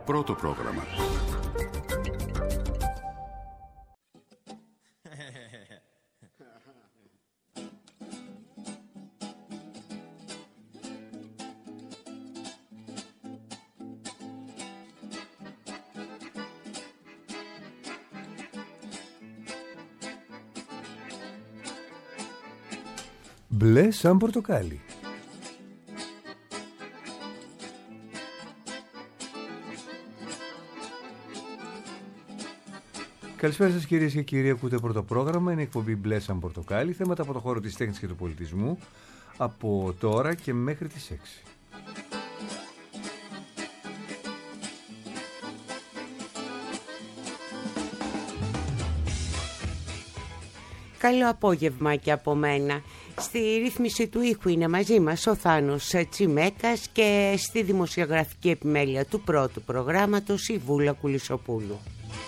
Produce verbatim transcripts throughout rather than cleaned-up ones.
Πρώτο πρόγραμμα. Μπλε σαν πορτοκάλι. Καλησπέρα σας κυρίες και κύριοι, ακούτε πρώτο πρόγραμμα, είναι η εκπομπή Μπλε σαν πορτοκάλι, θέματα από το χώρο της τέχνης και του πολιτισμού, από τώρα και μέχρι τις έξι. Καλό απόγευμα και από μένα. Στη ρύθμιση του ήχου είναι μαζί μας ο Θάνος Τσιμέκας και στη δημοσιογραφική επιμέλεια του πρώτου προγράμματος η Βούλα Κουλισσοπούλου.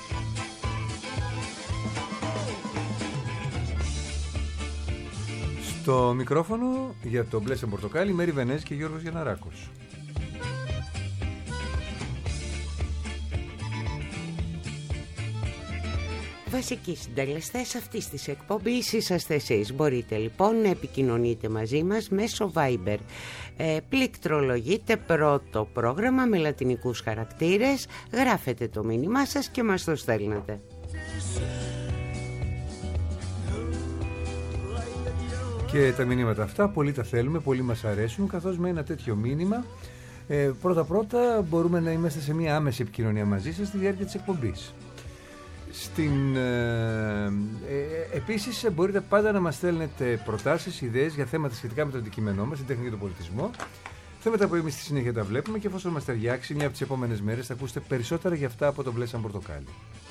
Στο μικρόφωνο για το Μπλε σαν πορτοκάλι, Μέρη Βενέζη και Γιώργος Γιανναράκος. Βασικοί συντελεστές αυτής της εκπομπής είσαστε εσείς. Μπορείτε λοιπόν να επικοινωνείτε μαζί μας μέσω Viber. Ε, πληκτρολογείτε πρώτο πρόγραμμα με λατινικούς χαρακτήρες, γράφετε το μήνυμά σας και μας το στέλνετε. Και τα μηνύματα αυτά πολύ τα θέλουμε, πολύ μας αρέσουν, καθώς με ένα τέτοιο μήνυμα ε, πρώτα πρώτα μπορούμε να είμαστε σε μια άμεση επικοινωνία μαζί σας στη διάρκεια της εκπομπής. Στην, ε, ε, επίσης μπορείτε πάντα να μας στέλνετε προτάσεις, ιδέες για θέματα σχετικά με το αντικείμενό μας, την τέχνη και τον πολιτισμό, θέματα που εμείς στη συνέχεια τα βλέπουμε και εφόσον μας ταιριάξει μια από τις επόμενες μέρες θα ακούσετε περισσότερα για αυτά από το Μπλε σαν πορτοκάλι.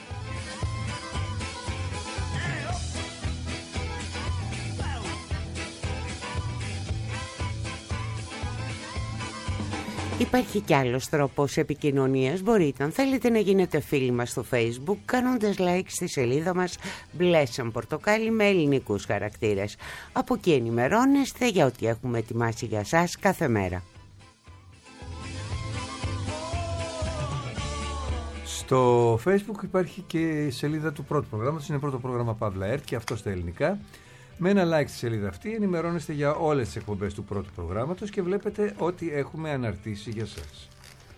Υπάρχει κι άλλος τρόπος επικοινωνίας. Μπορείτε, αν θέλετε, να γίνετε φίλοι μας στο Facebook κάνοντας like στη σελίδα μας Μπλε σαν πορτοκάλι με ελληνικούς χαρακτήρες. Από εκεί ενημερώνεστε για ό,τι έχουμε ετοιμάσει για σας κάθε μέρα. Στο Facebook υπάρχει και η σελίδα του πρώτου προγράμματος, είναι πρώτο πρόγραμμα Παύλα ΕΡΤ και αυτό στα ελληνικά. Με ένα like στη σελίδα αυτή ενημερώνεστε για όλες τις εκπομπές του πρώτου προγράμματος και βλέπετε ό,τι έχουμε αναρτήσει για σας.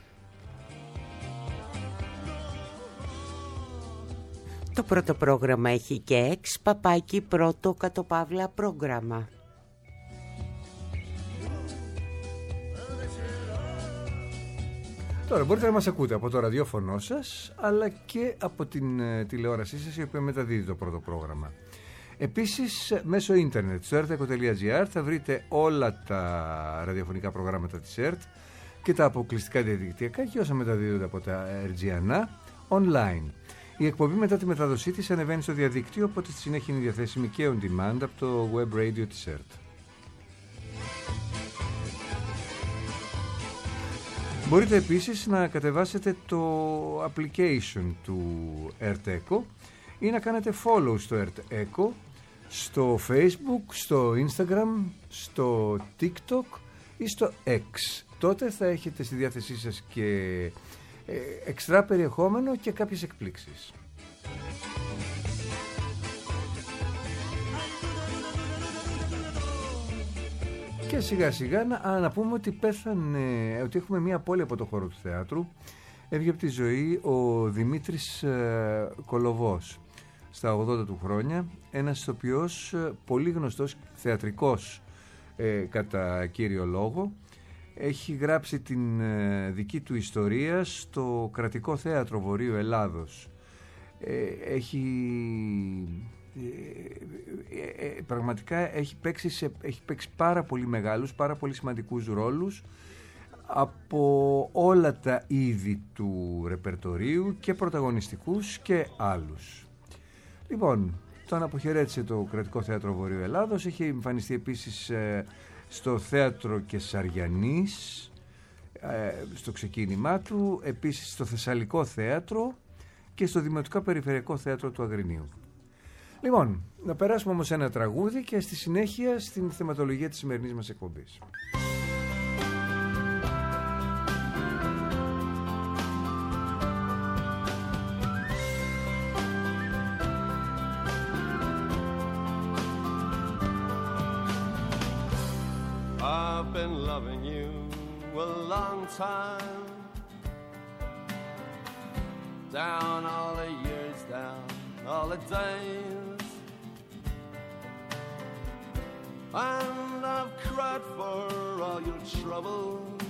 Το πρώτο πρόγραμμα έχει και εξ παπάκι πρώτο κατοπαύλα πρόγραμμα. Τώρα μπορείτε να μας ακούτε από το ραδιόφωνο σας αλλά και από την ε, τηλεόρασή σας η οποία μεταδίδει το πρώτο πρόγραμμα. Επίσης μέσω ίντερνετ στο ερτ εκο τελεία τζι άρ θα βρείτε όλα τα ραδιοφωνικά προγράμματα της ΕΡΤ και τα αποκλειστικά διαδικτυακά και όσα μεταδίδονται από τα Ερτζιανά online. Η εκπομπή μετά τη μετάδοσή της ανεβαίνει στο διαδίκτυο, οπότε στη συνέχεια είναι διαθέσιμη και on demand από το web radio της ΕΡΤ. Μπορείτε επίσης να κατεβάσετε το application του ΕΡΤ Echo ή να κάνετε follow στο ΕΡΤ Echo, στο Facebook, στο Instagram, στο TikTok ή στο X. Τότε θα έχετε στη διάθεσή σας και ε, εξτρά περιεχόμενο και κάποιες εκπλήξεις. Και σιγά σιγά να, να πούμε ότι πέθανε, ότι έχουμε μια απώλεια από το χώρο του θεάτρου. Έβγε από τη ζωή ο Δημήτρης ε, Κολοβός στα ογδόντα του χρόνια, ένας ηθοποιός ε, πολύ γνωστός θεατρικός ε, κατά κύριο λόγο. Έχει γράψει την ε, δική του ιστορία στο Κρατικό Θέατρο Βορείου Ελλάδος. Ε, έχει ε, ε, πραγματικά έχει παίξει, σε, έχει παίξει πάρα πολύ μεγάλους, πάρα πολύ σημαντικούς ρόλους από όλα τα είδη του ρεπερτορίου και πρωταγωνιστικούς και άλλους. Λοιπόν, τον αποχαιρέτησε το Κρατικό Θέατρο Βορείου Ελλάδος, έχει εμφανιστεί επίσης ε, στο Θέατρο Κεσαριανής ε, στο ξεκίνημά του, επίσης στο Θεσσαλικό Θέατρο και στο Δημοτικό Περιφερειακό Θέατρο του Αγρινίου. Λοιπόν, να περάσουμε όμως ένα τραγούδι και στη συνέχεια στην θεματολογία της σημερινής μας εκπομπής. time. Down all the years, down all the days. And I've cried for all your troubles.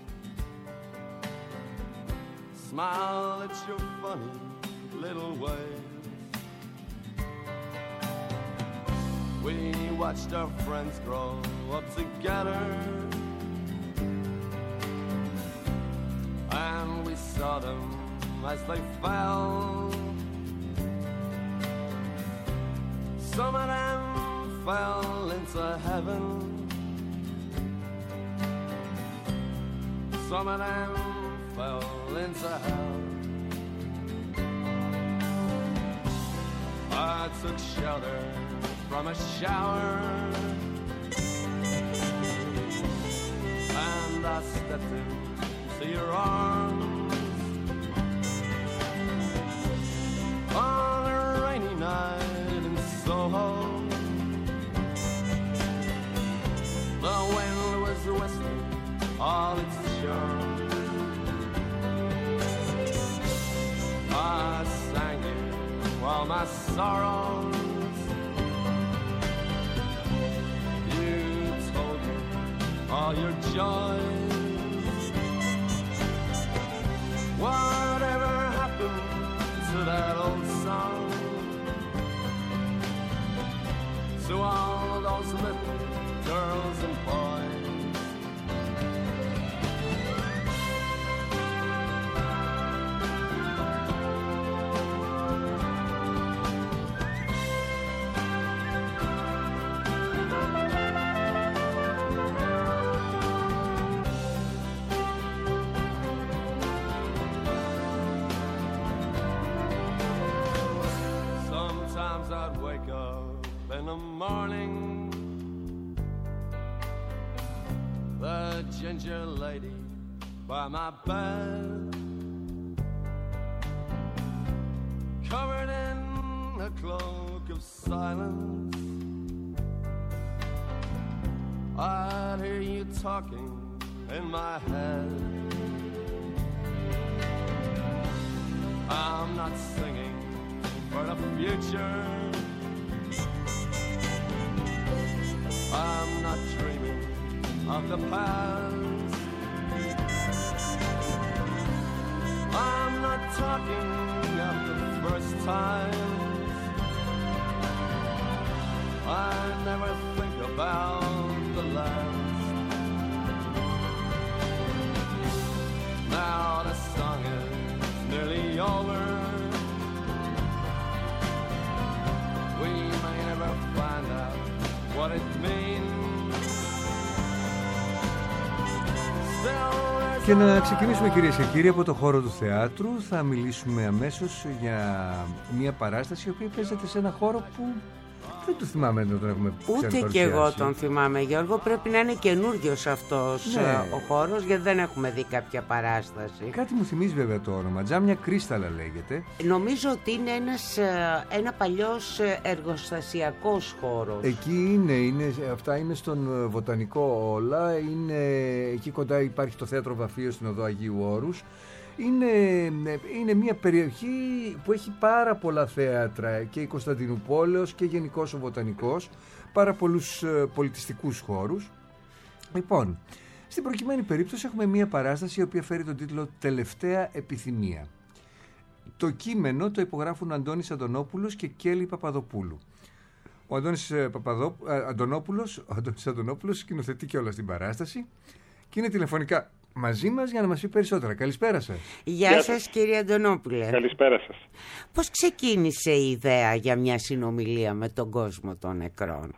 Smile at your funny little ways. We watched our friends grow up together, and we saw them as they fell. Some of them fell into heaven, some of them fell into hell. I took shelter from a shower, and I stepped into your arms on a rainy night in Soho. The wind was whistling all its charm. I sang you all my sorrows. You told me all your joys. Whatever happened to that old song? To all those little girls and boys. Sometimes I'd wake up in the morning, the ginger lady by my bed, covered in a cloak of silence. I'd hear you talking in my head. I'm not singing for the future, I'm not dreaming of the past. I'm not talking of the first time. I never think about the last. Now the song is nearly over. We may never find out what it means. Και να ξεκινήσουμε, κυρίες και κύριοι, από το χώρο του θεάτρου. Θα μιλήσουμε αμέσως για μια παράσταση η οποία παίζεται σε ένα χώρο που δεν το θυμάμαι να τον έχουμε ξαναπαρουσιάσει. Ούτε και εγώ τον θυμάμαι, Γιώργο. Πρέπει να είναι καινούριος αυτός, ναι, ο χώρος, γιατί δεν έχουμε δει κάποια παράσταση. Κάτι μου θυμίζει βέβαια το όνομα. Τζάμια Κρίσταλα λέγεται. Νομίζω ότι είναι ένας, ένα παλιός εργοστασιακός χώρος. Εκεί είναι, είναι, αυτά είναι στον Βοτανικό όλα. Είναι, εκεί κοντά υπάρχει το θέατρο Βαφείο στην οδό Αγίου Όρους. Είναι, είναι μια περιοχή που έχει πάρα πολλά θέατρα, και η Κωνσταντινούπολεως και γενικώς ο Βοτανικός, πάρα πολλούς πολιτιστικούς χώρους. Λοιπόν, στην προκειμένη περίπτωση έχουμε μια παράσταση η οποία φέρει τον τίτλο «Τελευταία επιθυμία». Το κείμενο το υπογράφουν Αντώνης Αντωνόπουλος και Κέλλη Παπαδοπούλου. Ο Αντώνης Παπαδο... Αντωνόπουλος, ο Αντώνης Αντωνόπουλος σκηνοθετεί και όλα στην παράσταση και είναι τηλεφωνικά μαζί μας για να μας πει περισσότερα. Καλησπέρα σας. Γεια, Γεια σας κύριε Αντωνόπουλε. Καλησπέρα σας. Πώς ξεκίνησε η ιδέα για μια συνομιλία με τον κόσμο των νεκρών?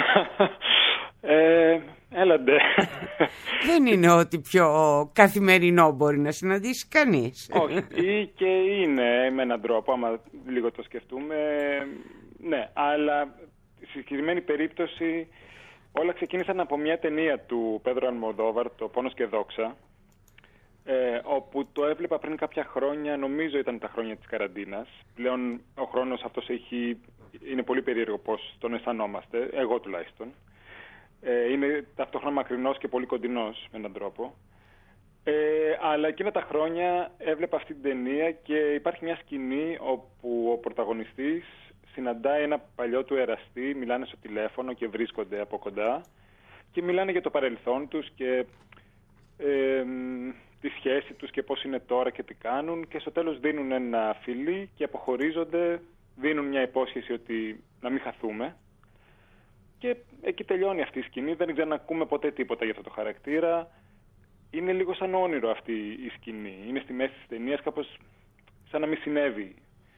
ε, έλαντε. Δεν είναι ότι πιο καθημερινό μπορεί να συναντήσει κανείς. Όχι, και είναι με έναν τρόπο, άμα λίγο το σκεφτούμε. Ναι, αλλά στη συγκεκριμένη περίπτωση όλα ξεκίνησαν από μια ταινία του Πέδρο Αλμοδόβαρ, το «Πόνος και δόξα», ε, όπου το έβλεπα πριν κάποια χρόνια, νομίζω ήταν τα χρόνια της καραντίνας. Πλέον ο χρόνος αυτός έχει, είναι πολύ περίεργο πώς τον αισθανόμαστε, εγώ τουλάχιστον. Ε, είναι ταυτόχρονα μακρινός και πολύ κοντινός με έναν τρόπο. Ε, αλλά εκείνα τα χρόνια έβλεπα αυτή την ταινία και υπάρχει μια σκηνή όπου ο πρωταγωνιστής συναντάει ένα παλιό του εραστή, μιλάνε στο τηλέφωνο και βρίσκονται από κοντά και μιλάνε για το παρελθόν τους και ε, τη σχέση τους και πώς είναι τώρα και τι κάνουν, και στο τέλος δίνουν ένα φιλί και αποχωρίζονται, δίνουν μια υπόσχεση ότι να μην χαθούμε, και εκεί τελειώνει αυτή η σκηνή. Δεν ξανακούμε ποτέ τίποτα για αυτό το χαρακτήρα. Είναι λίγο σαν όνειρο αυτή η σκηνή. Είναι στη μέση της ταινίας, κάπως σαν να μην συνέβη.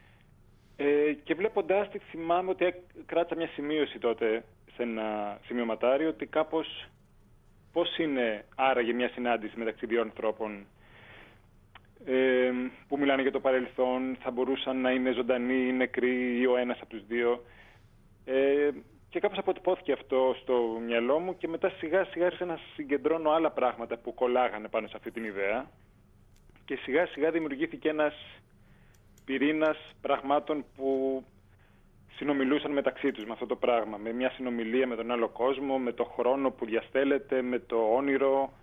Ε, και βλέποντάς τη θυμάμαι ότι κράτησα μια σημείωση τότε σε ένα σημειωματάριο, ότι κάπως πώς είναι άραγε μια συνάντηση μεταξύ δύο ανθρώπων ε, που μιλάνε για το παρελθόν, θα μπορούσαν να είναι ζωντανοί ή νεκροί ή ο ένας από τους δύο. Ε, και κάπως αποτυπώθηκε αυτό στο μυαλό μου και μετά σιγά σιγά άρχισα να συγκεντρώνω άλλα πράγματα που κολλάγανε πάνω σε αυτή την ιδέα και σιγά σιγά δημιουργήθηκε ένας πυρήνας πραγμάτων που συνομιλούσαν μεταξύ τους με αυτό το πράγμα, με μια συνομιλία με τον άλλο κόσμο, με το χρόνο που διαστέλλεται, με το όνειρο.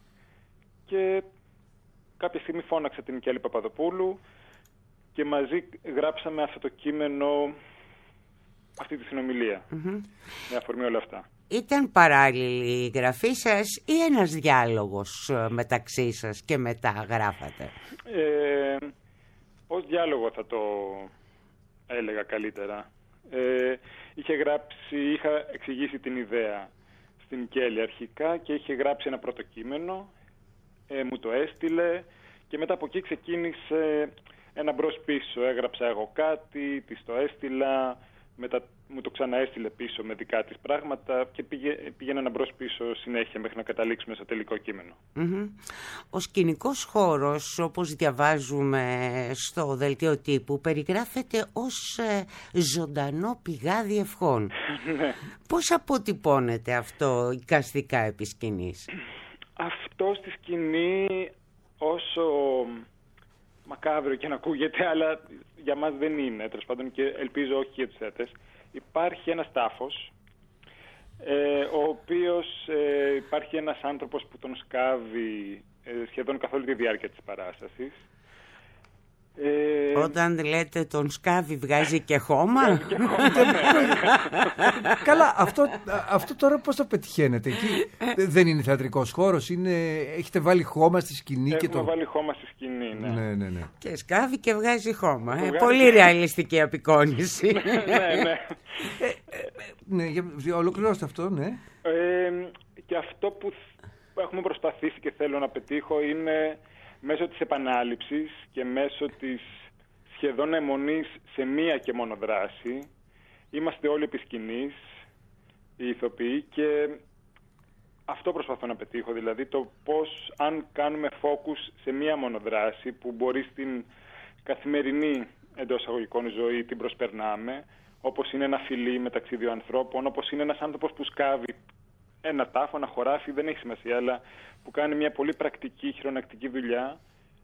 Και κάποια στιγμή φώναξα την Κιάλη Παπαδοπούλου και μαζί γράψαμε αυτό το κείμενο, αυτή τη συνομιλία, mm-hmm. με αφορμή όλα αυτά. Ήταν παράλληλη η γραφή σας ή ένας διάλογος μεταξύ σας και μετά γράφατε? Ε, ως διάλογο θα το έλεγα καλύτερα. Ε, είχε γράψει, είχα εξηγήσει την ιδέα στην Κέλη αρχικά και είχε γράψει ένα πρώτο κείμενο, ε, μου το έστειλε και μετά από εκεί ξεκίνησε ένα μπρος πίσω. Έγραψα εγώ κάτι, της το έστειλα, μετά μου το ξαναέστειλε πίσω με δικά της πράγματα και πήγε, πήγαινε ένα μπρος πίσω συνέχεια μέχρι να καταλήξουμε στο τελικό κείμενο. Mm-hmm. Ο σκηνικός χώρος, όπως διαβάζουμε στο δελτίο τύπου, περιγράφεται ως ε, ζωντανό πηγάδι ευχών. Πώς αποτυπώνεται αυτό εικαστικά επί σκηνής? Αυτό στη σκηνή, όσο μακάβριο και να ακούγεται, αλλά για μας δεν είναι, τέλος πάντων, και ελπίζω όχι για τους θέατες, υπάρχει ένας τάφος, ε, ο οποίος ε, υπάρχει ένας άνθρωπος που τον σκάβει ε, σχεδόν καθ' όλη τη διάρκεια της παράστασης. Ε... Όταν λέτε τον σκάβει βγάζει και χώμα. και χώμα Καλά, αυτό, αυτό τώρα πώς το πετυχαίνετε? Εκεί δεν είναι θεατρικός χώρος, είναι, έχετε βάλει χώμα στη σκηνή? Έχουμε και το... βάλει χώμα στη σκηνή, ναι. ναι, ναι, ναι. Και σκάβει και βγάζει χώμα. Ε, βγάζει... Πολύ ρεαλιστική απεικόνηση. ναι, ναι. ε, ε, ναι, για, ολοκληρώστε αυτό, ναι. Ε, και αυτό που έχουμε προσπαθήσει και θέλω να πετύχω είναι μέσω της επανάληψης και μέσω της σχεδόν αιμονής σε μία και μόνο δράση. Είμαστε όλοι επί σκηνής, οι ηθοποιοί, και αυτό προσπαθώ να πετύχω, δηλαδή το πώς αν κάνουμε focus σε μία μόνο δράση που μπορεί στην καθημερινή εντός αγωγικών ζωή την προσπερνάμε, όπως είναι ένα φιλί μεταξύ δύο ανθρώπων, όπως είναι ένας άνθρωπος που σκάβει ένα τάφο, ένα χωράφι, δεν έχει σημασία, αλλά που κάνει μια πολύ πρακτική, χειρονακτική δουλειά.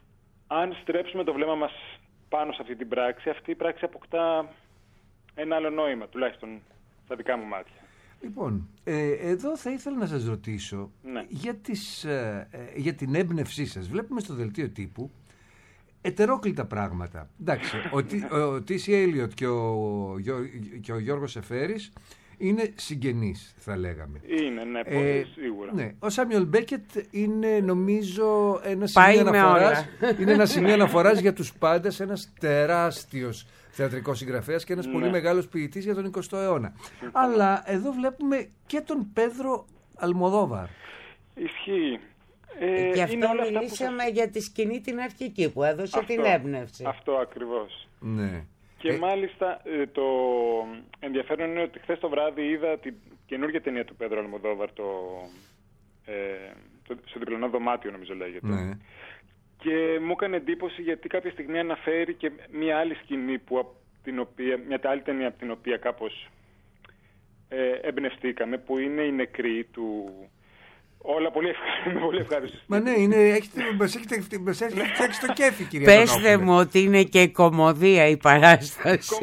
Αν στρέψουμε το βλέμμα μας πάνω σε αυτή την πράξη, αυτή η πράξη αποκτά ένα άλλο νόημα, τουλάχιστον στα δικά μου μάτια. Λοιπόν, ε, εδώ θα ήθελα να σας ρωτήσω, ναι, για, τις, ε, για την έμπνευσή σας. Βλέπουμε στο δελτίο τύπου ετερόκλητα πράγματα. Εντάξει, ο Τι Σι Έλιοτ και ο, και ο Γιώργος Εφέρης είναι συγγενείς, θα λέγαμε. Είναι, ναι, πολύ ε, σίγουρα. Ναι. Ο Σάμιουελ Μπέκετ είναι, νομίζω, ένα σημείο αναφοράς, είναι ένα σημείο αναφοράς για τους πάντες, ένας τεράστιος θεατρικός συγγραφέας και ένας, ναι, πολύ μεγάλος ποιητής για τον εικοστό αιώνα. Αλλά εδώ βλέπουμε και τον Πέδρο Αλμοδόβαρ. Ισχύει. Ε, Γι' αυτό μιλήσαμε σας... για τη σκηνή την αρχική που έδωσε αυτό, την έμπνευση. Αυτό ακριβώς. Ναι. Και ε... μάλιστα το ενδιαφέρον είναι ότι χθες το βράδυ είδα την καινούργια ταινία του Πέδρο Αλμοδόβαρ, το, ε, το, στο διπλανό δωμάτιο νομίζω λέγεται. Ναι. Και μου έκανε εντύπωση γιατί κάποια στιγμή αναφέρει και μια άλλη σκηνή, που, από την οποία, μια άλλη ταινία από την οποία κάπως ε, εμπνευστήκαμε, που είναι η νεκρή του... Όλα πολύ ευχάριστο. Πολύ ευχάριστο. Μα ναι, είναι, έχετε, μας έχετε φτιάξει το κέφι, κυρία. Πέστε μου ότι είναι και κωμωδία η παράσταση.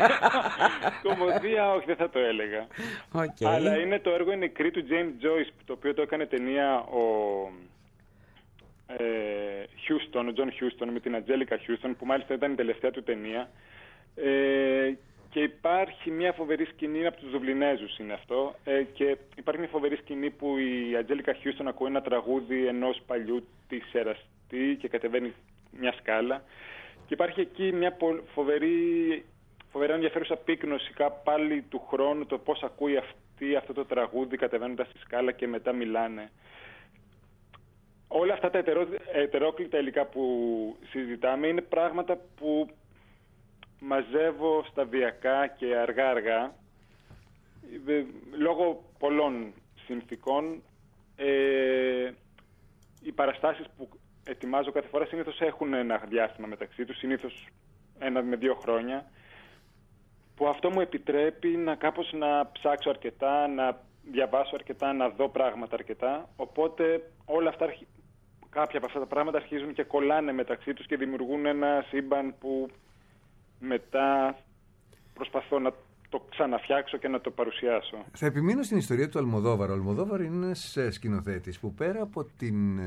Κωμωδία, όχι, δεν θα το έλεγα. Okay. Αλλά είναι το έργο «Η νεκρή» του James Joyce, το οποίο το έκανε ταινία ο, ε, Houston, ο John Huston με την Angelica Houston, που μάλιστα ήταν η τελευταία του ταινία. Ε, και υπάρχει μια φοβερή σκηνή, από τους Δουβλινέζους είναι αυτό, ε, και υπάρχει μια φοβερή σκηνή που η Angelica Houston ακούει ένα τραγούδι ενός παλιού της εραστή και κατεβαίνει μια σκάλα. Και υπάρχει εκεί μια φοβερή, φοβερά ενδιαφέρουσα πύκνωση πάλι του χρόνου, το πώς ακούει αυτή αυτό το τραγούδι κατεβαίνοντας στη σκάλα και μετά μιλάνε. Όλα αυτά τα ετερό, ετερόκλητα υλικά που συζητάμε είναι πράγματα που μαζεύω σταδιακά και αργά-αργά, λόγω πολλών συνθηκών. Ε, οι παραστάσεις που ετοιμάζω κάθε φορά συνήθως έχουν ένα διάστημα μεταξύ τους, συνήθως ένα με δύο χρόνια, που αυτό μου επιτρέπει να κάπως να ψάξω αρκετά, να διαβάσω αρκετά, να δω πράγματα αρκετά, οπότε όλα αυτά, κάποια από αυτά τα πράγματα αρχίζουν και κολλάνε μεταξύ τους και δημιουργούν ένα σύμπαν που μετά προσπαθώ να το ξαναφτιάξω και να το παρουσιάσω. Θα επιμείνω στην ιστορία του Αλμοδόβαρ. Ο Αλμοδόβαρ είναι ένας σκηνοθέτης που πέρα από την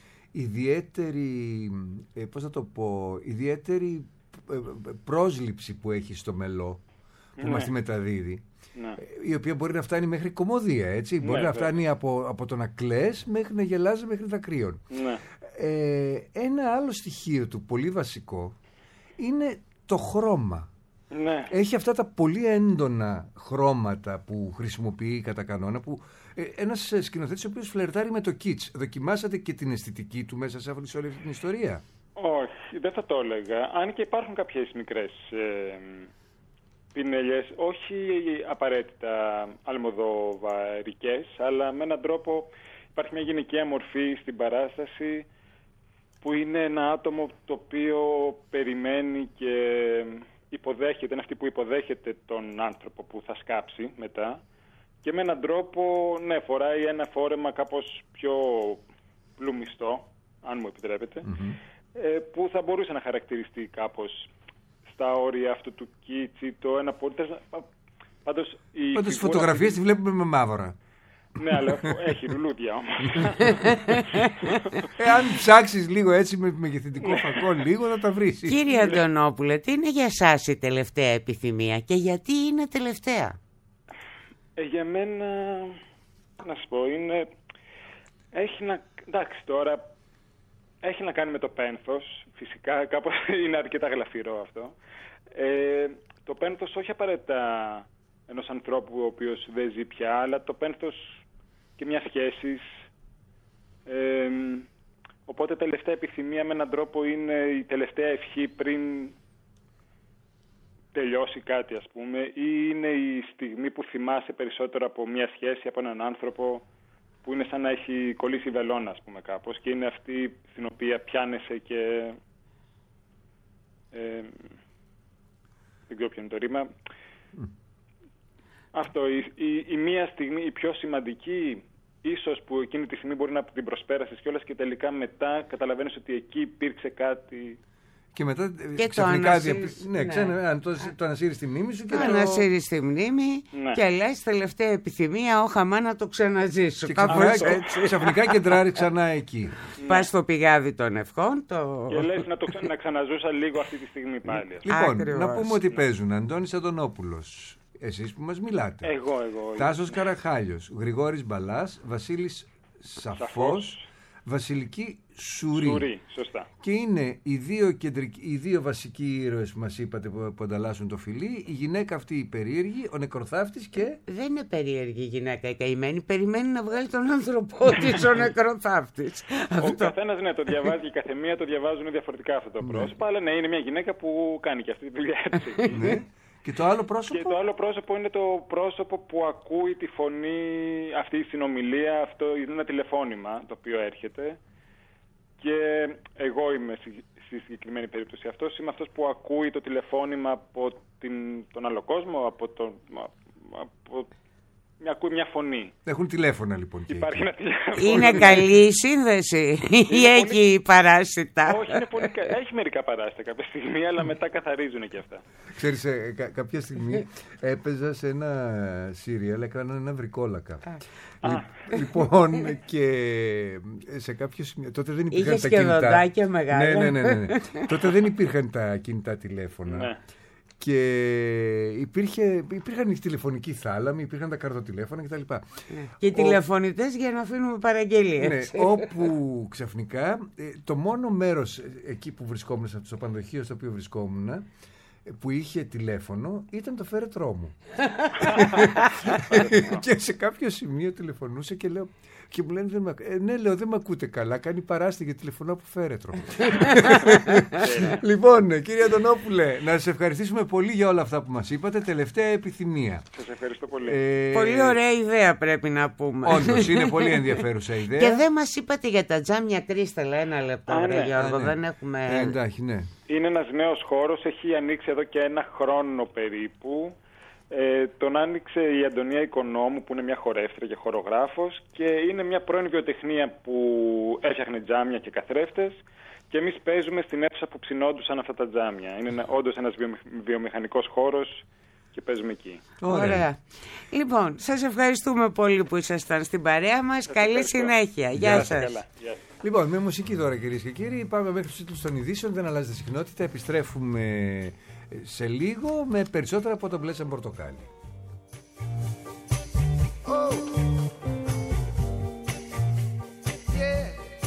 ιδιαίτερη, πώς θα το πω, ιδιαίτερη πρόσληψη που έχει στο μελό, που ναι. μας τη μεταδίδει, ναι. η οποία μπορεί να φτάνει μέχρι κωμωδία, έτσι, ναι, μπορεί να φτάνει από, από το να κλαις μέχρι να γελάζει μέχρι δακρύων. Ναι. Ε, ένα άλλο στοιχείο του πολύ βασικό είναι το χρώμα. Ναι. Έχει αυτά τα πολύ έντονα χρώματα που χρησιμοποιεί κατά κανόνα, που ε, ένας σκηνοθέτης ο οποίος φλερτάρει με το kitsch. Δοκιμάσατε και την αισθητική του μέσα σε όλη αυτή την ιστορία? Όχι, δεν θα το έλεγα. Αν και υπάρχουν κάποιες μικρές ε, πινελιές, όχι απαραίτητα αλμοδοβαρικές, αλλά με έναν τρόπο υπάρχει μια γυναικεία μορφή στην παράσταση, που είναι ένα άτομο το οποίο περιμένει και υποδέχεται, είναι αυτή που υποδέχεται τον άνθρωπο που θα σκάψει μετά, και με έναν τρόπο, ναι, φοράει ένα φόρεμα κάπως πιο πλουμιστό, αν μου επιτρέπετε, mm-hmm. ε, που θα μπορούσε να χαρακτηριστεί κάπως στα όρια αυτού του κίτσι, το ένα πολύ... Πάντως, οι Πάντως τις φωτογραφίες τη βλέπουμε με μαύρα. Ναι, αλλά έχει λουλούδια όμως. Εάν ψάξεις λίγο έτσι με μεγεθυντικό φακό λίγο θα τα βρεις. Κύριε Αντωνόπουλε, τι είναι για σας η τελευταία επιθυμία και γιατί είναι τελευταία? Ε, για μένα, να σου πω, είναι... Έχει να... Εντάξει, τώρα έχει να κάνει με το πένθος. Φυσικά κάπως είναι αρκετά γλαφυρό αυτό. Ε, το πένθος όχι απαραίτητα ενός ανθρώπου ο οποίος δεν ζει πια, αλλά το πένθος και μια σχέσης. Ε, οπότε τελευταία επιθυμία με έναν τρόπο είναι η τελευταία ευχή πριν τελειώσει κάτι, ας πούμε, ή είναι η στιγμή που θυμάσαι περισσότερο από μια σχέση, από έναν άνθρωπο που είναι σαν να έχει κολλήσει βελόνα, ας πούμε, κάπως, και είναι αυτή στην οποία πιάνεσαι και... Ε, δεν ξέρω ποιο είναι το ρήμα. Mm. Αυτό, η, η, η μία στιγμή, η πιο σημαντική, ίσως που εκείνη τη στιγμή μπορεί να την προσπέρασες κιόλας και τελικά μετά καταλαβαίνεις ότι εκεί υπήρξε κάτι... Και μετά και ξαφνικά το ανασύρεις, ναι, ναι. Ξένα, το, το ανασύρεις στη μνήμη σου και το... το... ανασύρεις στη μνήμη, ναι. Και λες τελευταία επιθυμία, όχα να το ξαναζήσω. Και ξαφνικά, έτσι, ξαφνικά κεντράρει ξανά εκεί. Ναι. Πας στο πηγάδι των ευχών. Το... Και λες να το ξα... να ξαναζούσα λίγο αυτή τη στιγμή πάλι. Λοιπόν, ακριβώς. Να πούμε ότι παίζουν Αντώνης Αντωνόπουλος, εσείς που μας μιλάτε, εγώ, εγώ, Τάσος Καραχάλιος, Γρηγόρης Μπαλάς, Βασίλης Σαφός, Σαφός. Βασιλική Σουρή. Σουρή, σωστά. Και είναι οι δύο, κεντρικοί, οι δύο βασικοί ήρωες που μας είπατε που, που ανταλλάσσουν το φιλί, η γυναίκα αυτή η περίεργη, ο νεκροθάφτης και... Δεν είναι περίεργη η γυναίκα η καημένη, περιμένει να βγάλει τον άνθρωπό της ο νεκροθάφτης. Ο καθένας, ναι, το διαβάζει, η καθεμία το διαβάζουν διαφορετικά αυτό το πρόσωπο, αλλά ναι, είναι μια γυναίκα που κάνει και αυτή τη δουλειά της. Ναι. Και το άλλο πρόσωπο? Και το άλλο πρόσωπο είναι το πρόσωπο που ακούει τη φωνή, αυτή η συνομιλία, αυτό είναι ένα τηλεφώνημα το οποίο έρχεται. Και εγώ είμαι στη συγκεκριμένη περίπτωση αυτός. Είμαι αυτός που ακούει το τηλεφώνημα από την, τον άλλο κόσμο, από, τον, από μια, ακούει μια φωνή. Έχουν τηλέφωνα λοιπόν. Υπάρχει ένα τηλέφωνο. Είναι καλή η σύνδεση ή έχει παράσιτα? Όχι, είναι πολύ κα... έχει μερικά παράσιτα κάποια στιγμή, αλλά μετά καθαρίζουν και αυτά. Ξέρεις, ε, κα, κάποια στιγμή έπαιζα σε ένα σύριαλ, έκανα ένα βρικόλακα. Λοιπόν, και σε κάποιο σημείο. Τότε δεν υπήρχαν Είχες τα και κινητά. δοντάκια μεγάλα. Ναι, ναι, ναι, ναι. Τότε δεν υπήρχαν τα κινητά τηλέφωνα. Ναι. Και υπήρχε, υπήρχαν οι τηλεφωνικοί θάλαμοι, υπήρχαν τα καρτοτηλέφωνα κτλ. Ναι. Και οι τηλεφωνητές για να αφήνουμε παραγγελίες. Ναι, όπου ξαφνικά το μόνο μέρος εκεί που βρισκόμουν, στο πανδοχείο στο οποίο βρισκόμουν, που είχε τηλέφωνο, ήταν το φέρετρό μου. Και σε κάποιο σημείο τηλεφωνούσε και λέω, και μου λένε, δεν με, ε, ναι, λέω, δεν με ακούτε καλά, κάνει παράσταση για τηλεφωνώ από φέρετρο. Λοιπόν, κύριε Αντωνόπουλε, να σας ευχαριστήσουμε πολύ για όλα αυτά που μας είπατε. Τελευταία επιθυμία. Σας ευχαριστώ πολύ. Ε, Πολύ ωραία ιδέα, πρέπει να πούμε. Όντως, είναι πολύ ενδιαφέρουσα ιδέα. Και δεν μας είπατε για τα τζάμια κρίσταλα. Ένα λεπτό, Α, ρε ναι. Γιώργο, Α, ναι. δεν έχουμε... Ε, εντάξει, ναι. Είναι ένας νέος χώρος, έχει ανοίξει εδώ και ένα χρόνο περίπου. Ε, τον άνοιξε η Αντωνία Οικονόμου, που είναι μια χορεύτρια και χορογράφος, και είναι μια πρώην βιοτεχνία που έφτιαχνε τζάμια και καθρέφτες, και εμείς παίζουμε στην αίθουσα που ψινόντουσαν αυτά τα τζάμια. Είναι ένα, όντως ένας βιομηχανικός χώρος και παίζουμε εκεί. Ωραία. Ωραία. Λοιπόν, σας ευχαριστούμε πολύ που ήσασταν στην παρέα μας. Σας Καλή ευχαριστώ. συνέχεια. Γεια, Γεια σας. Καλά. Γεια σας. Λοιπόν, με μουσική τώρα, κυρίες και κύριοι, πάμε μέχρι τους τίτλους των ειδήσεων. Δεν αλλάζετε συχνότητα. Επιστρέφουμε σε λίγο με περισσότερα από το μπλε σαν πορτοκάλι. Oh, yeah.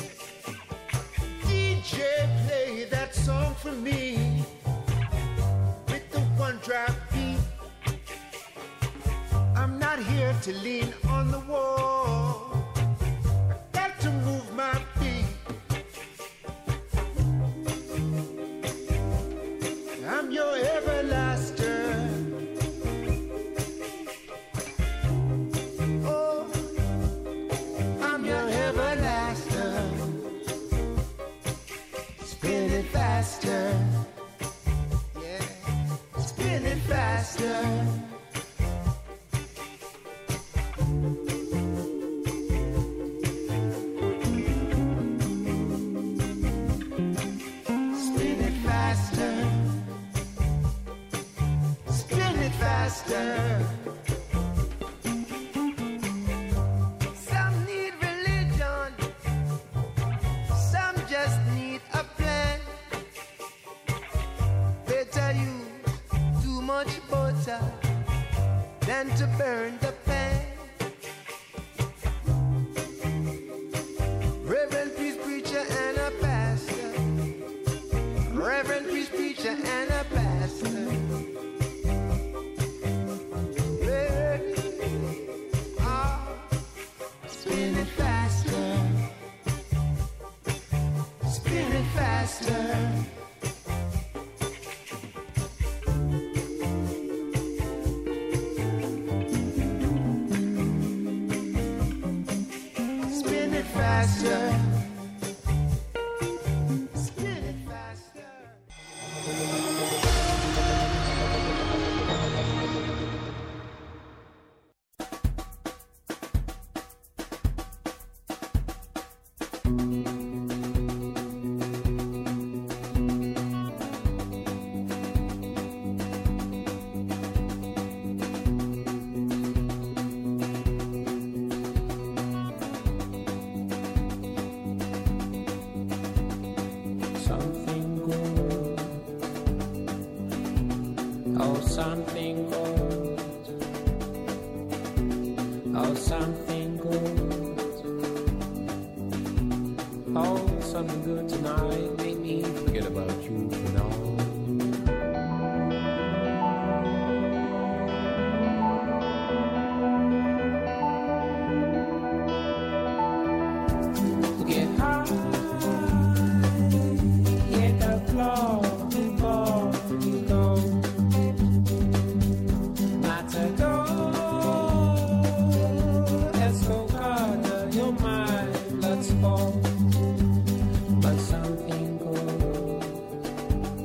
ντι τζέι, play that song for me with the one drop beat. I'm not here to lean on the wall. I got to move my feet. I'm your everlasting. Faster, yeah, spin it faster. Spin it faster, spin it faster. Some need religion, some just need a plan. Better use too much butter than to burn the pan. Reverend priest, preacher, and a pastor. Reverend priest, preacher, and a pastor. Ready? Ah, spin it faster. Spin it faster. Faster. Spin it faster. Something gold, oh something good, oh something good tonight, make me forget about you for now. Get high, hit the floor before you go. But something goes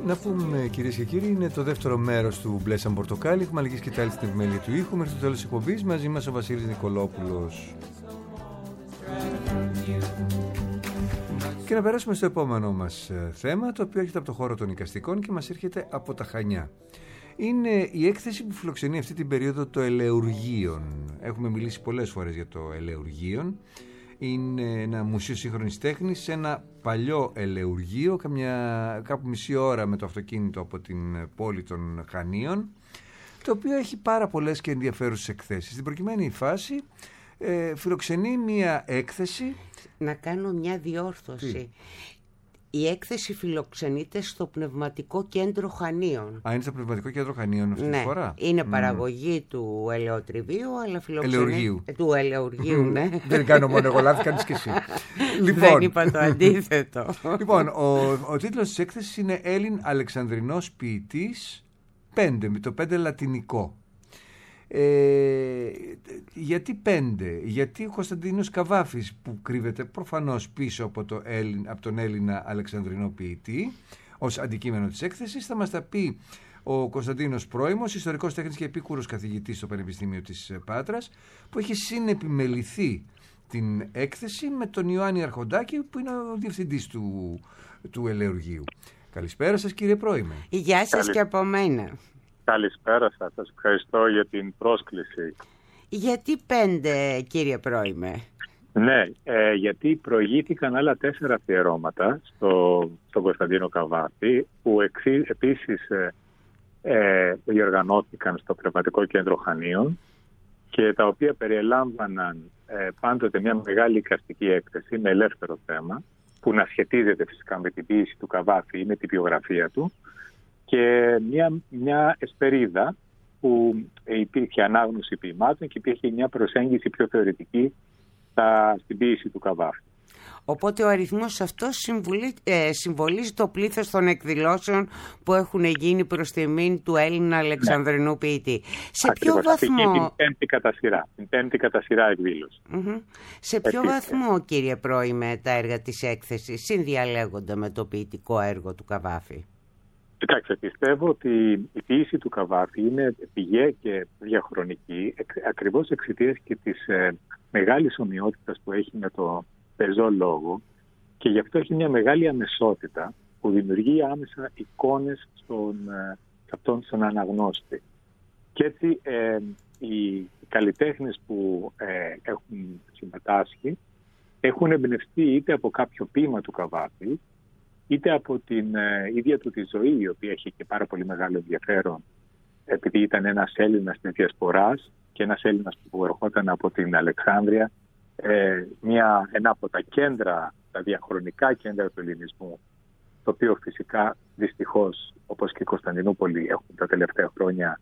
Να πούμε, κυρίες και κύριοι, είναι το δεύτερο μέρος του Μπλε σαν πορτοκάλι. Έχουμε αλλαγή σκητάλη στην επιμέλεια του ήχου. Μέχρι το τέλος της εκπομπής μαζί μας ο Βασίλης Νικολόπουλος. Και να περάσουμε στο επόμενο μας θέμα, το οποίο έρχεται από το χώρο των εικαστικών και μας έρχεται από τα Χανιά. Είναι η έκθεση που φιλοξενεί αυτή την περίοδο το Ελεουργείον. Έχουμε μιλήσει πολλές φορές για το Ελεουργείον. Είναι ένα μουσείο σύγχρονης τέχνης σε ένα παλιό ελεουργείο, καμιά, κάπου μισή ώρα με το αυτοκίνητο από την πόλη των Χανίων, το οποίο έχει πάρα πολλές και ενδιαφέρουσες εκθέσεις. Στην προκειμένη φάση ε, φιλοξενεί μία έκθεση. Να κάνω μια διόρθωση. Τι? Η έκθεση φιλοξενείται στο Πνευματικό Κέντρο Χανίων. Α, είναι στο Πνευματικό Κέντρο Χανίων αυτή ναι, τη φορά. Είναι mm. παραγωγή του ελαιοτριβίου, αλλά φιλοξενείται... Ελεουργείου. Ε, του ελεουργείου, ναι. Δεν κάνω μόνο εγώ λάθη, κάνεις και εσύ. Λοιπόν, δεν είπα το αντίθετο. Λοιπόν, ο, ο τίτλος της έκθεσης είναι «Έλλην Αλεξανδρινός ποιητής πέντε», με το πέντε λατινικό. Ε, γιατί πέντε? Γιατί ο Κωνσταντίνος Καβάφης, που κρύβεται προφανώς πίσω από, το Έλλην, από τον Έλληνα Αλεξανδρινό ποιητή ως αντικείμενο της έκθεσης, θα μας τα πει ο Κωνσταντίνος Πρόημος, ιστορικός τέχνης και επίκουρος καθηγητής στο Πανεπιστήμιο της Πάτρας, που έχει συνεπιμεληθεί την έκθεση με τον Ιωάννη Αρχοντάκη, που είναι ο διευθυντής του, του Ελεουργείου. Καλησπέρα σας, κύριε Πρόημε. Γεια σας. Καλη... και από μένα. Καλησπέρα σας. Σας ευχαριστώ για την πρόσκληση. Γιατί πέντε, κύριε Πρόημε? Ναι, ε, γιατί προηγήθηκαν άλλα τέσσερα αφιερώματα στο, στον Κωνσταντίνο Καβάφη, που εξή, επίσης ε, ε, διοργανώθηκαν στο Πνευματικό Κέντρο Χανίων και τα οποία περιελάμβαναν ε, πάντοτε μια μεγάλη εικαστική έκθεση με ελεύθερο θέμα, που να σχετίζεται φυσικά με την ποίηση του Καβάφη ή με την βιογραφία του, και μια, μια εσπερίδα που υπήρχε ανάγνωση ποιημάτων και υπήρχε μια προσέγγιση πιο θεωρητική στα, στην ποίηση του Καβάφη. Οπότε ο αριθμός αυτός συμβολεί, ε, συμβολίζει το πλήθος των εκδηλώσεων που έχουν γίνει προς τιμήν του Έλληνα Αλεξανδρινού ποιητή. Σε Ακριβώς, ποιο βαθμό... την πέμπτη κατά σειρά, την πέμπτη κατά σειρά εκδήλωση. Mm-hmm. Σε ποιο Επίσης. βαθμό, κύριε Πρόημε, τα έργα της έκθεσης συνδιαλέγονται με το ποιητικό έργο του Καβάφη? Κοιτάξτε, πιστεύω ότι η ποίηση του Καβάφη είναι πηγαία και διαχρονική, ακριβώς εξαιτίας και της ε, μεγάλης ομοιότητας που έχει με το πεζό λόγο, και γι' αυτό έχει μια μεγάλη αμεσότητα που δημιουργεί άμεσα εικόνες στον, ε, αυτόν στον αναγνώστη. Και έτσι ε, οι καλλιτέχνες που ε, έχουν συμμετάσχει έχουν εμπνευστεί είτε από κάποιο ποίημα του Καβάφη, είτε από την ε, ίδια του τη ζωή, η οποία έχει και πάρα πολύ μεγάλο ενδιαφέρον, επειδή ήταν ένας Έλληνας της Διασποράς και ένας Έλληνας που ερχόταν από την Αλεξάνδρεια, ε, μια, ένα από τα κέντρα, τα διαχρονικά κέντρα του ελληνισμού, το οποίο φυσικά δυστυχώς, όπως και η Κωνσταντινούπολη, έχουν τα τελευταία χρόνια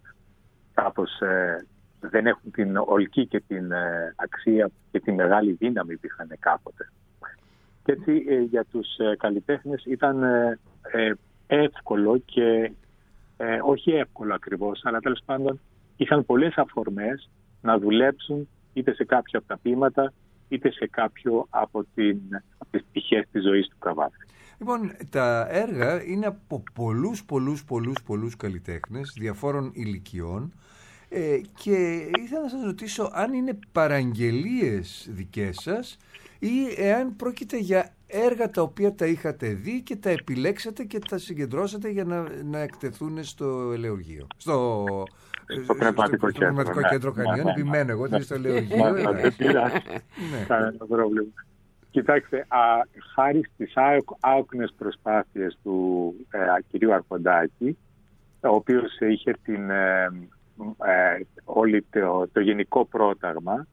κάπως ε, δεν έχουν την ολική και την ε, αξία και τη μεγάλη δύναμη που είχαν κάποτε. Και έτσι ε, για τους ε, καλλιτέχνες ήταν ε, ε, εύκολο και ε, όχι εύκολο ακριβώς, αλλά τέλος πάντων είχαν πολλές αφορμές να δουλέψουν είτε σε κάποιο από τα ποίηματα είτε σε κάποιο από, την, από τις πτυχές της ζωής του Καβάφη. Λοιπόν, τα έργα είναι από πολλούς, πολλούς, πολλούς, πολλούς καλλιτέχνες διαφόρων ηλικιών ε, και ήθελα να σας ρωτήσω αν είναι παραγγελίες δικές σας ή εάν πρόκειται για έργα τα οποία τα είχατε δει και τα επιλέξατε και τα συγκεντρώσατε για να, να εκτεθούν στο Ελεουργείο. Στο, στο Πνευματικό στο, στο, στο Κέντρο Χανίων. Επιμένω εγώ ότι είναι στο Ελεουργείο. Δεν πειράζει. Κανένα πρόβλημα. Κοιτάξτε, α, χάρη στις άοκνες προσπάθειες του ε, κυρίου Αρχοντάκη, ο οποίος είχε την, ε, ε, όλη το, το γενικό πρόταγμα,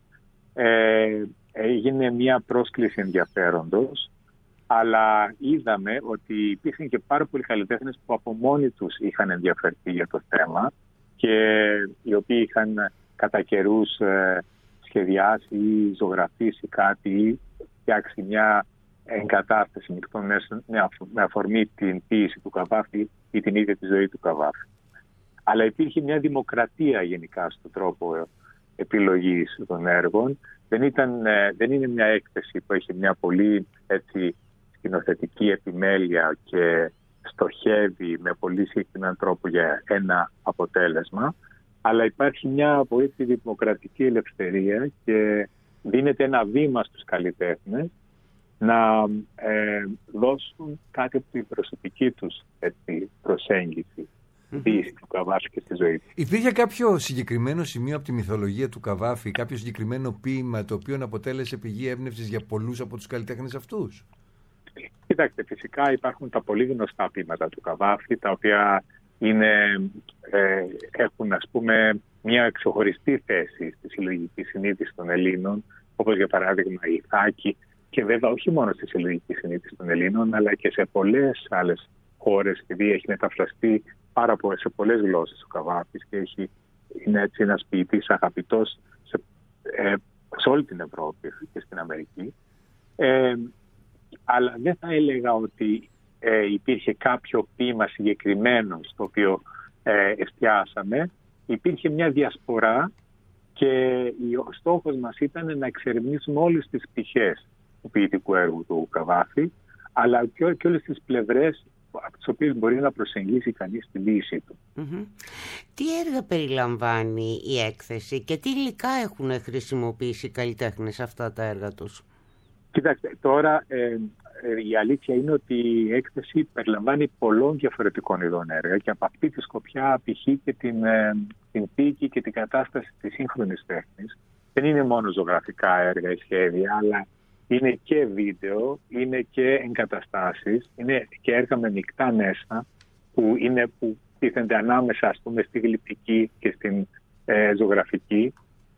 ε, έγινε μια πρόσκληση ενδιαφέροντος, αλλά είδαμε ότι υπήρχαν και πάρα πολλοί καλλιτέχνες που από μόνοι τους είχαν ενδιαφερθεί για το θέμα και οι οποίοι είχαν κατά καιρούς ε, σχεδιάσει ή ζωγραφίσει κάτι ή φτιάξει μια εγκατάσταση μεικτών μέσων με αφορμή την ποίηση του Καβάφη ή την ίδια τη ζωή του Καβάφη. Αλλά υπήρχε μια δημοκρατία γενικά στον τρόπο επιλογής των έργων. Δεν, ήταν, δεν είναι μια έκθεση που έχει μια πολύ έτσι, σκηνοθετική επιμέλεια και στοχεύει με πολύ συγκεκριμένο τρόπο για ένα αποτέλεσμα, αλλά υπάρχει μια απολύτως δημοκρατική ελευθερία και δίνεται ένα βήμα στους καλλιτέχνες να ε, δώσουν κάτι από την προσωπική τους έτσι, προσέγγιση mm-hmm. του Καβάφη και στη ζωή του. Υπήρχε κάποιο συγκεκριμένο σημείο από τη μυθολογία του Καβάφη, κάποιο συγκεκριμένο ποίημα το οποίο αποτέλεσε πηγή έμπνευσης για πολλούς από τους καλλιτέχνες αυτούς? Κοιτάξτε, φυσικά υπάρχουν τα πολύ γνωστά ποίηματα του Καβάφη, τα οποία είναι, ε, έχουν ας πούμε μια ξεχωριστή θέση στη συλλογική συνείδηση των Ελλήνων, όπως για παράδειγμα η Ιθάκη, και βέβαια όχι μόνο στη συλλογική συνείδηση των Ελλήνων, αλλά και σε πολλές άλλες χώρες, επειδή έχει μεταφραστεί πάρα πολλές, σε πολλές γλώσσες ο Καβάφης και έχει, είναι έτσι ένας ποιητής αγαπητός σε, ε, σε όλη την Ευρώπη και στην Αμερική. Ε, αλλά δεν θα έλεγα ότι ε, υπήρχε κάποιο ποίημα συγκεκριμένο στο οποίο ε, εστιάσαμε. Υπήρχε μια διασπορά και ο στόχος μας ήταν να εξερευνήσουμε όλες τις πτυχές του ποιητικού έργου του Καβάφη, αλλά και, και όλες τις πλευρές από τις οποίες μπορεί να προσεγγίσει κανείς την ποίησή του. Mm-hmm. Τι έργα περιλαμβάνει η έκθεση και τι υλικά έχουν χρησιμοποιήσει οι καλλιτέχνες αυτά τα έργα τους? Κοιτάξτε, τώρα ε, ε, η αλήθεια είναι ότι η έκθεση περιλαμβάνει πολλών διαφορετικών ειδών έργα και από αυτή τη σκοπιά απηχεί και την, ε, την πίκη και την κατάσταση της σύγχρονης τέχνης. Δεν είναι μόνο ζωγραφικά έργα ή σχέδια, αλλά είναι και βίντεο, είναι και εγκαταστάσεις, είναι και έργα με μεικτά μέσα που, είναι, που τίθενται ανάμεσα ας πούμε, στη γλυπτική και στην ε, ζωγραφική.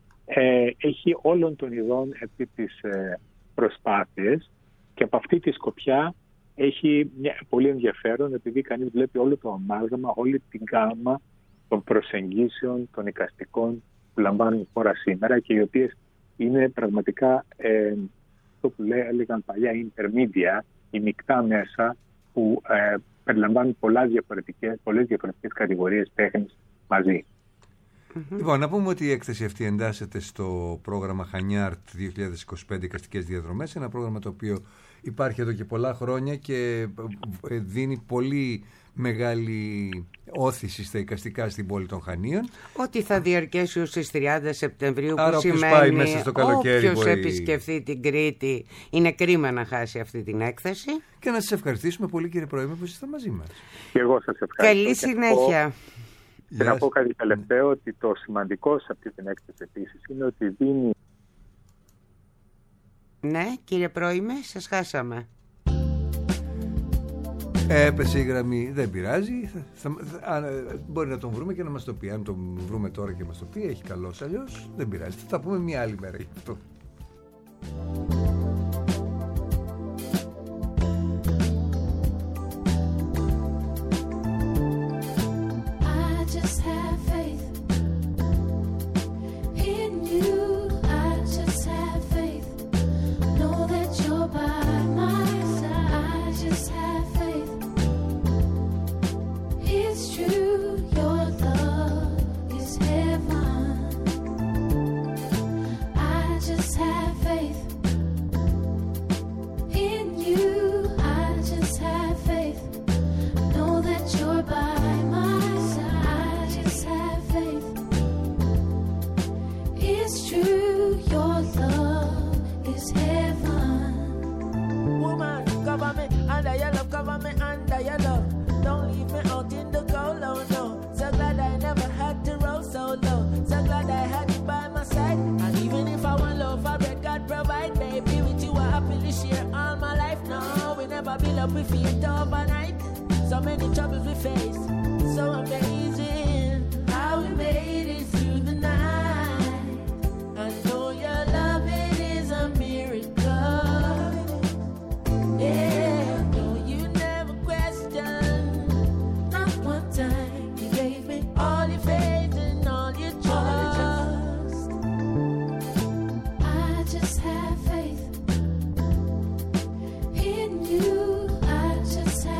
Ε, έχει όλων των ειδών έτσι, τις ε, προσπάθειες και από αυτή τη σκοπιά έχει μια, πολύ ενδιαφέρον επειδή κανείς βλέπει όλο το αμάλγαμα, όλη την γάμα των προσεγγίσεων, των εικαστικών που λαμβάνουν χώρα σήμερα και οι οποίες είναι πραγματικά ε, αυτό που έλεγαν παλιά intermedia, οι μεικτά μέσα που ε, περιλαμβάνουν πολλά διαφορετικές, πολλές διαφορετικές κατηγορίες τέχνης μαζί. Λοιπόν, να πούμε ότι η έκθεση αυτή εντάσσεται στο πρόγραμμα Χανιάρτ δύο χιλιάδες είκοσι πέντε Εικαστικές Διαδρομές, ένα πρόγραμμα το οποίο υπάρχει εδώ και πολλά χρόνια και δίνει πολύ μεγάλη όθηση στα εικαστικά στην πόλη των Χανίων. Ότι θα διαρκέσει ως τις τριάντα Σεπτεμβρίου, που άρα, σημαίνει πάει μέσα στο καλοκαίρι όποιος μπορεί... επισκεφθεί την Κρήτη είναι κρίμα να χάσει αυτή την έκθεση. Και να σας ευχαριστήσουμε πολύ κύριε Πρόεδρε που είστε μαζί μας. Και εγώ σας ευχαριστώ. Καλή συνέχεια. Και να πω κάτι τελευταίο, ότι το σημαντικό σε αυτή την έκθεση επίσης είναι ότι δίνει... Ναι, κύριε Πρόημε, σας χάσαμε. Έπεσε η γραμμή, δεν πειράζει. Θα, θα, θα, μπορεί να τον βρούμε και να μας το πει. Αν τον βρούμε τώρα και μας το πει, έχει καλώς, αλλιώς δεν πειράζει. Θα τα πούμε μια άλλη μέρα γι' αυτό.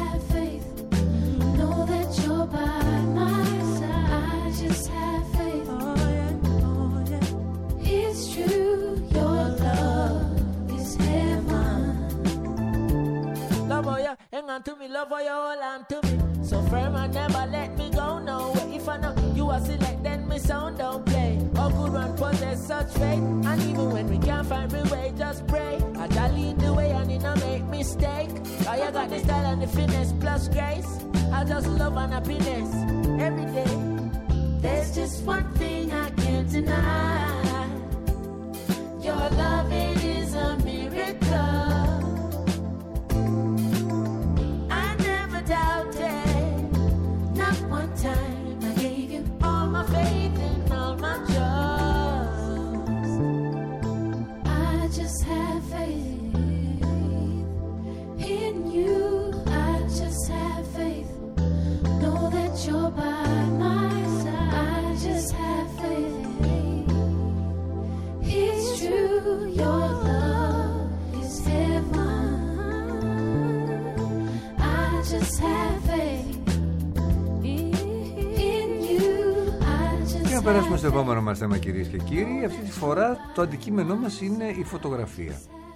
Know that you're by my side. I just have faith. on to me, love how you hold on to me. So firm and never let me go, no way. If I know you are select, then me sound don't play. All good one possess such faith. And even when we can't find the way, just pray. I shall lead the way and it not make mistake. Oh, you got the style and the finesse plus grace. I just love and happiness every day. There's just one thing I can't deny. Your loving is a miracle. I never doubted, not one time. I gave you all my faith and all my trust. I just have faith in you. I just have faith. Know that you're by my side. I just have faith. It's true, your love is heaven. I just have faith in you. I just Και να περάσουμε στο επόμενο μας θέμα, κυρίες και κύριοι. Αυτή τη φορά το αντικείμενό μας είναι η φωτογραφία.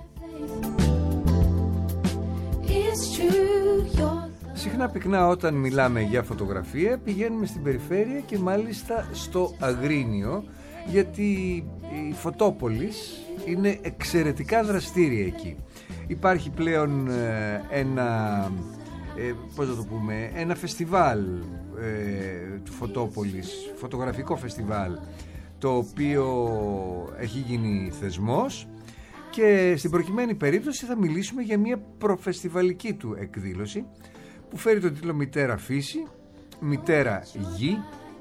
Συχνά πυκνά όταν μιλάμε για φωτογραφία πηγαίνουμε στην περιφέρεια και μάλιστα στο Αγρίνιο, γιατί η Φωτόπολης είναι εξαιρετικά δραστήρια εκεί. Υπάρχει πλέον ένα, ε, πώς θα το πούμε, ένα φεστιβάλ ε, του Φωτόπολης, φωτογραφικό φεστιβάλ, το οποίο έχει γίνει θεσμός, και στην προκειμένη περίπτωση θα μιλήσουμε για μια προφεστιβαλική του εκδήλωση που φέρει τον τίτλο Μητέρα Φύση, Μητέρα Γη.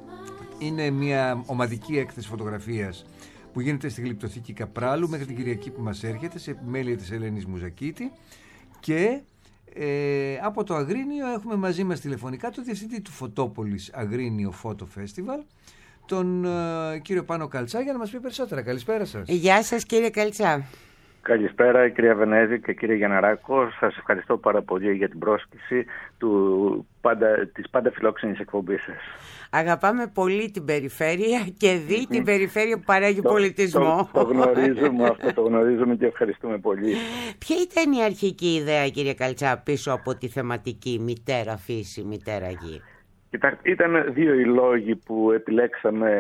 Είναι μια ομαδική έκθεση φωτογραφίας που γίνεται στη Γλυπτοθήκη Καπράλου μέχρι την Κυριακή που μας έρχεται, σε επιμέλεια της Ελένης Μουζακίτη. Και ε, από το Αγρίνιο έχουμε μαζί μας τηλεφωνικά τον διευθυντή του Φωτόπολης Αγρίνιο Photo Festival, τον ε, κύριο Πάνο Καλτσά, για να μας πει περισσότερα. Καλησπέρα σας. Γεια σας, κύριε Καλτσά. Καλησπέρα, κυρία Βενέζη και κύριε Γιανναράκο. Σας ευχαριστώ πάρα πολύ για την πρόσκληση του πάντα, της πάντα φιλόξενης εκπομπής σας. Αγαπάμε πολύ την περιφέρεια και δει την περιφέρεια που παράγει πολιτισμό. Το, το γνωρίζουμε αυτό, το γνωρίζουμε και ευχαριστούμε πολύ. Ποια ήταν η αρχική ιδέα, κύριε Καλτσά, πίσω από τη θεματική Μητέρα Φύση, Μητέρα Γη? Κοιτάξτε, ήταν δύο οι λόγοι που επιλέξαμε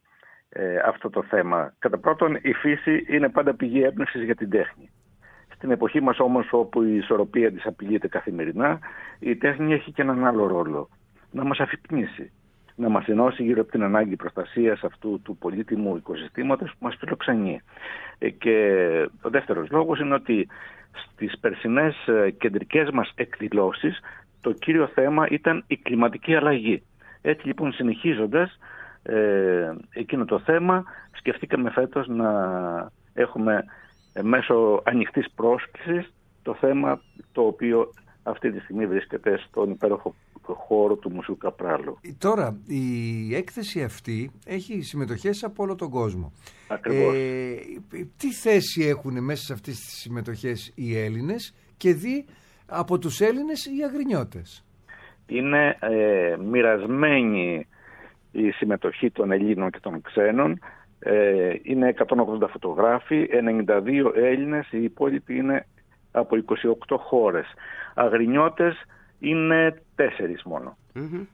ε, αυτό το θέμα. Κατά πρώτον, η φύση είναι πάντα πηγή έμπνευσης για την τέχνη. Στην εποχή μας όμως, όπου η ισορροπία της απειλείται καθημερινά, η τέχνη έχει και έναν άλλο ρόλο. Να μας αφυπνίσει, να μας ενώσει γύρω από την ανάγκη προστασίας αυτού του πολύτιμου οικοσυστήματος που μας φιλοξενεί. Ε, και ο δεύτερος λόγος είναι ότι στις περσινές κεντρικές μας εκδηλώσεις το κύριο θέμα ήταν η κλιματική αλλαγή. Έτσι λοιπόν, συνεχίζοντας ε, εκείνο το θέμα, σκεφτήκαμε φέτος να έχουμε ε, μέσω ανοιχτής πρόσκλησης το θέμα το οποίο αυτή τη στιγμή βρίσκεται στον υπέροχο χώρο του Μουσείου Καπράλου. Τώρα, η έκθεση αυτή έχει συμμετοχές από όλο τον κόσμο. Ακριβώς. Ε, τι θέση έχουν μέσα σε αυτές τις συμμετοχές οι Έλληνες και δι από τους Έλληνες οι Αγρινιώτες? Είναι ε, μοιρασμένη η συμμετοχή των Ελλήνων και των ξένων. Ε, είναι εκατόν ογδόντα φωτογράφοι, ενενήντα δύο Έλληνες, οι υπόλοιποι είναι από είκοσι οκτώ χώρες. Αγρινιώτες είναι τέσσερις μόνο. Mm-hmm.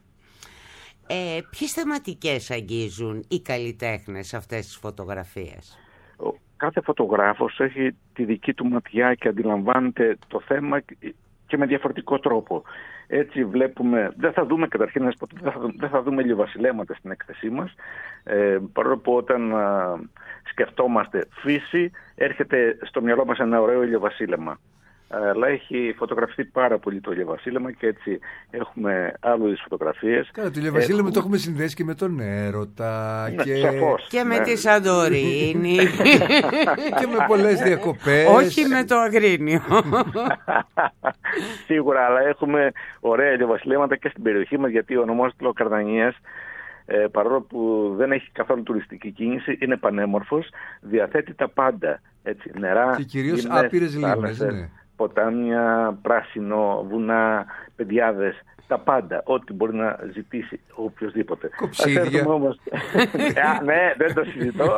Ε, ποιες θεματικές αγγίζουν οι καλλιτέχνες αυτές τις φωτογραφίες? Κάθε φωτογράφος έχει τη δική του ματιά και αντιλαμβάνεται το θέμα και με διαφορετικό τρόπο. Έτσι βλέπουμε, δεν θα δούμε καταρχήν, δεν θα, δεν θα δούμε ηλιοβασιλέματα στην έκθεσή μας, ε, παρόλο που όταν α, σκεφτόμαστε φύση έρχεται στο μυαλό μας ένα ωραίο ηλιοβασίλεμα. Αλλά έχει φωτογραφιστεί πάρα πολύ το ηλιοβασίλεμα και έτσι έχουμε άλλου είδους φωτογραφίες. Καλά, το ηλιοβασίλεμα έχουμε... το έχουμε συνδέσει και με τον έρωτα, ναι, και... Σαφώς, και με ναι. τη Σαντορίνη και με πολλές διακοπές. Όχι με το Αγρίνιο. Σίγουρα, αλλά έχουμε ωραία ηλιοβασιλέματα και στην περιοχή μας, γιατί ο νομός της Λοκαρδανίας, ε, παρόλο που δεν έχει καθόλου τουριστική κίνηση, είναι πανέμορφος, διαθέτει τα πάντα. Έτσι, νερά, και κυρίως γυμνές, άπειρες λίμνες, ναι. ποτάμια, πράσινο, βουνά, πεδιάδες, τα πάντα, ό,τι μπορεί να ζητήσει οποιοδήποτε. Κοψίδια. Όμως... ναι, δεν το συζητώ.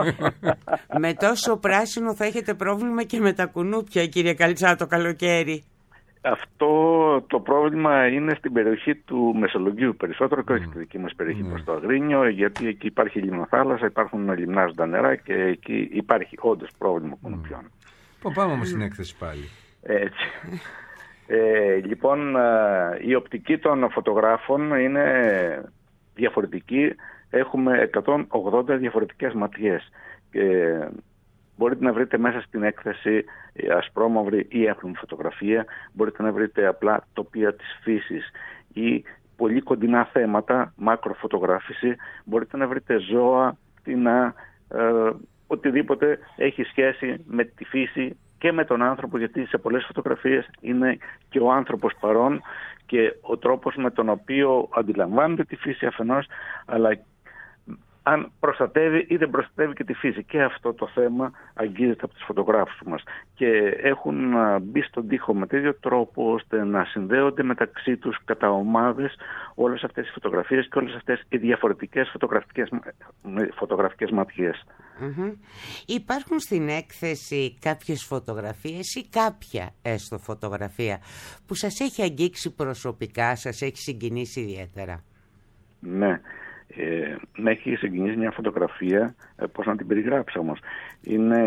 Με τόσο πράσινο θα έχετε πρόβλημα και με τα κουνούπια, κύριε Καλτσά, το καλοκαίρι. Αυτό το πρόβλημα είναι στην περιοχή του Μεσολογγίου περισσότερο και όχι στη δική μας περιοχή mm. προς το Αγρίνιο, γιατί εκεί υπάρχει λιμνοθάλασσα, υπάρχουν λιμνάζοντα νερά και εκεί υπάρχει όντως πρόβλημα κουνουπιών. Mm. Πάμε όμως στην έκθεση πάλι. Έτσι. ε, λοιπόν, η οπτική των φωτογράφων είναι διαφορετική. Έχουμε εκατόν ογδόντα διαφορετικές ματιές. Και μπορείτε να βρείτε μέσα στην έκθεση ασπρόμαυρη ή έγχρωμη φωτογραφία, μπορείτε να βρείτε απλά τοπία της φύσης ή πολύ κοντινά θέματα, μακροφωτογράφηση, μπορείτε να βρείτε ζώα, πτηνά, ε, οτιδήποτε έχει σχέση με τη φύση και με τον άνθρωπο, γιατί σε πολλές φωτογραφίες είναι και ο άνθρωπος παρόν και ο τρόπος με τον οποίο αντιλαμβάνεται τη φύση αφενός, αλλά αν προστατεύει ή δεν προστατεύει και τη φύση. Και αυτό το θέμα αγγίζεται από τους φωτογράφους μας. Και έχουν μπει στον τοίχο με τέτοιο τρόπο ώστε να συνδέονται μεταξύ τους κατά ομάδες όλες αυτές οι φωτογραφίες και όλες αυτές οι διαφορετικές φωτογραφικές, φωτογραφικές ματιές. Mm-hmm. Υπάρχουν στην έκθεση κάποιες φωτογραφίες ή κάποια έστω φωτογραφία που σας έχει αγγίξει προσωπικά, σας έχει συγκινήσει ιδιαίτερα? Ναι. Ε, με έχει συγκινήσει μια φωτογραφία, ε, πώς να την περιγράψω όμως. Είναι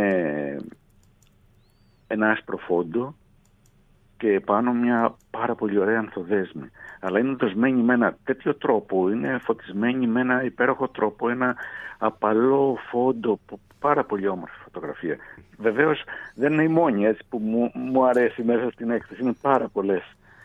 ένα άσπρο φόντο και πάνω μια πάρα πολύ ωραία ανθοδέσμη. Αλλά είναι δοσμένη με ένα τέτοιο τρόπο, είναι φωτισμένη με ένα υπέροχο τρόπο, ένα απαλό φόντο, πάρα πολύ όμορφη φωτογραφία. Βεβαίως δεν είναι η μόνη έτσι, που μου, μου αρέσει μέσα στην έκθεση, είναι πάρα πολλές.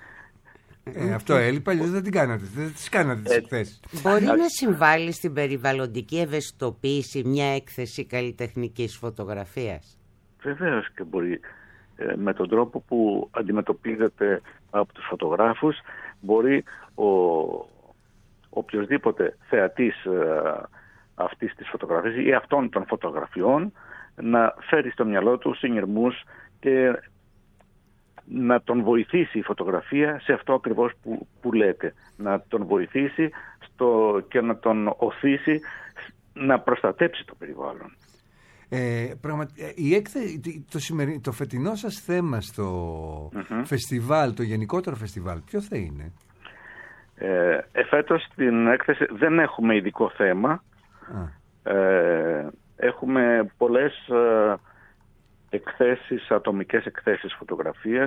Ε, αυτό έλειπε, αλλιώς δεν την κάνατε, δεν τις κάνατε τις εκθέσεις. Μπορεί να συμβάλλει στην περιβαλλοντική ευαισθητοποίηση μια έκθεση καλλιτεχνικής φωτογραφίας? Βεβαίως και μπορεί. Ε, με τον τρόπο που αντιμετωπίζεται από τους φωτογράφους, μπορεί ο οποιοσδήποτε θεατής ε, αυτής της φωτογραφίας ή αυτών των φωτογραφιών να φέρει στο μυαλό του συνειρμούς και να τον βοηθήσει η φωτογραφία σε αυτό ακριβώς που, που λέτε. Να τον βοηθήσει στο, και να τον οθήσει να προστατέψει το περιβάλλον. Ε, πραγμα... η έκθε... το, σημερι... το φετινό σας θέμα στο mm-hmm. φεστιβάλ, το γενικότερο φεστιβάλ, ποιο θα είναι? Ε, εφέτος στην έκθεση δεν έχουμε ειδικό θέμα. Ε, έχουμε πολλές... Ε, εκθέσεις, ατομικές εκθέσεις φωτογραφίας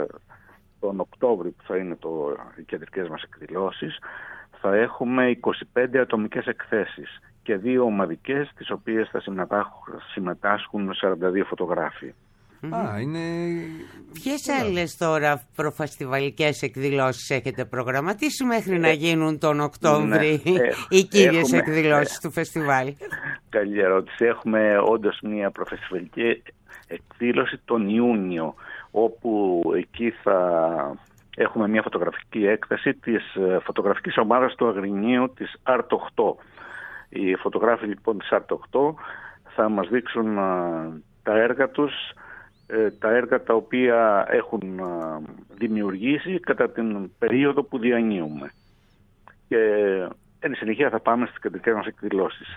τον Οκτώβριο που θα είναι το, οι κεντρικές μας εκδηλώσεις. Θα έχουμε είκοσι πέντε ατομικές εκθέσεις και δύο ομαδικές, τις οποίες θα συμμετάσχουν, συμμετάσχουν σαράντα δύο φωτογράφοι. Α, είναι... Ποιες άλλες τώρα προφαστιβαλικές εκδηλώσεις έχετε προγραμματίσει μέχρι ε, να γίνουν τον Οκτώβρη ναι, ε, οι κύριες έχουμε, εκδηλώσεις ε, του φεστιβάλ? Καλή ερώτηση. Έχουμε όντως μια προφαστιβαλική εκδήλωση τον Ιούνιο, όπου εκεί θα έχουμε μια φωτογραφική έκθεση της φωτογραφικής ομάδας του Αγρινίου της Art οκτώ. Οι φωτογράφοι λοιπόν της Art οκτώ θα μας δείξουν α, τα έργα τους, ε, τα έργα τα οποία έχουν α, δημιουργήσει κατά την περίοδο που διανύουμε. Και εν συνεχεία θα πάμε στις κεντρικές μας εκδηλώσεις.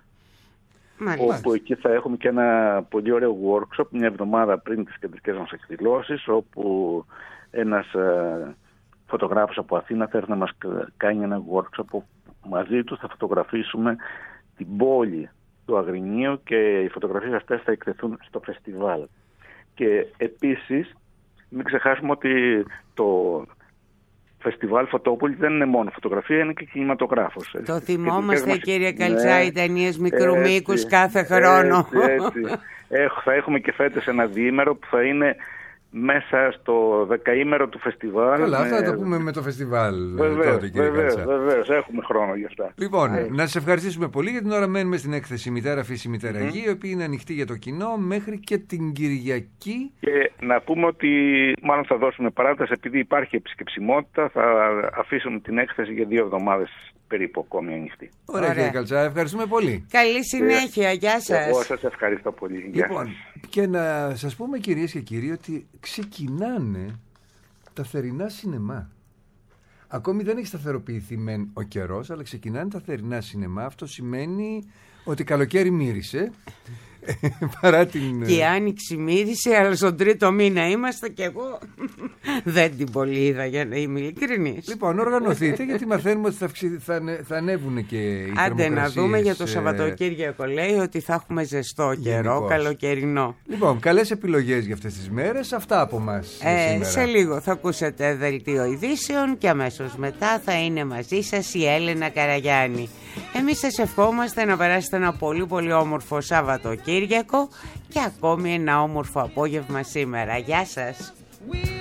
Μάλιστα. Όπου εκεί θα έχουμε και ένα πολύ ωραίο workshop μια εβδομάδα πριν τις κεντρικές μας εκδηλώσεις, όπου ένας ε, φωτογράφος από Αθήνα θα έρθει να μας κάνει ένα workshop που μαζί του θα φωτογραφίσουμε την πόλη του Αγρινίου και οι φωτογραφίες αυτές θα εκτεθούν στο φεστιβάλ. Και επίσης μην ξεχάσουμε ότι το φεστιβάλ Φωτόπολη δεν είναι μόνο φωτογραφία, είναι και κινηματογράφος. Το θυμόμαστε μας... κύριε Καλτσά, ναι, οι ταινίες μικρού μήκους κάθε χρόνο. Έτσι, έτσι. Έχ, θα έχουμε και φέτος ένα διήμερο που θα είναι μέσα στο δεκαήμερο του φεστιβάλ. Καλά, με... θα το πούμε με το φεστιβάλ. Βεβαίως, τότε, κύριε βεβαίως, Καλτσά. βεβαίως, έχουμε χρόνο γι' αυτά. Λοιπόν, yeah. να σας ευχαριστήσουμε πολύ για την ώρα. Μένουμε στην έκθεση Μητέρα Φύση, Μητέρα Γη, mm. η οποία είναι ανοιχτή για το κοινό μέχρι και την Κυριακή. Και να πούμε ότι μάλλον θα δώσουμε παράταση, επειδή υπάρχει επισκεψιμότητα, θα αφήσουμε την έκθεση για δύο εβδομάδες περίπου ακόμη ανοιχτή. Ωραία, κύριε Καλτσά, ευχαριστούμε πολύ. Καλή συνέχεια, γεια σας. Εγώ σας ευχαριστώ πολύ. Γεια λοιπόν, σας. Και να σας πούμε κυρίες και κύριοι ότι ξεκινάνε τα θερινά σινεμά. Ακόμη δεν έχει σταθεροποιηθεί μεν ο καιρός, αλλά ξεκινάνε τα θερινά σινεμά. Αυτό σημαίνει ότι καλοκαίρι μύρισε. Παρά την... Και η άνοιξη μύρισε, αλλά στον τρίτο μήνα είμαστε και εγώ δεν την πολύ είδα, για να είμαι ειλικρινής. Λοιπόν, οργανωθείτε, γιατί μαθαίνουμε ότι θα, αυξη... θα, ανε... θα ανέβουν και οι Άντε να δούμε για το Σαββατοκύριακο, λέει ότι θα έχουμε ζεστό καιρό, γενικώς. Καλοκαιρινό. Λοιπόν, καλές επιλογές για αυτές τις μέρες. Αυτά από μας ε, Σε λίγο θα ακούσετε δελτίο ειδήσεων και αμέσως μετά θα είναι μαζί σας η Έλενα Καραγιάννη. Εμείς σας ευχόμαστε να περάσετε ένα πολύ πολύ όμορφο Σαββατοκύριακο και ακόμη ένα όμορφο απόγευμα σήμερα. Γεια σας.